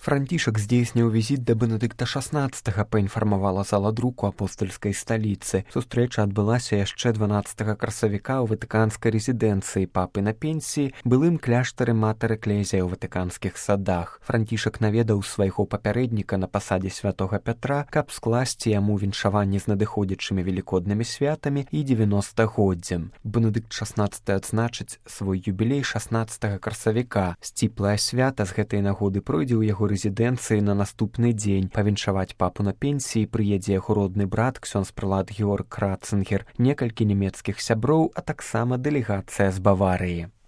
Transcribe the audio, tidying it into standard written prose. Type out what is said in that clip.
Францішак здзейсніў візіт да Бенедыкта XVI, паінфармавала зала друку апостальскай сталіцы. Сустрэча адбылася яшчэ 12 красавіка ў ватыканскай рэзідэнцыі папы на пенсіі, былым кляштары Матэр Экклезія ў ватыканскіх садах. Францішак наведаў свайго папярэдніка на пасадзе святога Пятра, каб скласці яму віншаванне з надыходзячымі велікоднымі святамі і 90-годдзям. Бенедыкт XVI адзначыць свой юбілей 16 красавіка. Сціплае свята з гэтай нагоды пройдзе ў яго рэзідэнцыі на наступны дзень. Павіншаваць папу на пенсіі прыедзе яго родны брат, ксёндз прэлат Георг Ратцингер, некалькі нямецкіх сяброў, а таксама дэлегацыя з Баварыі.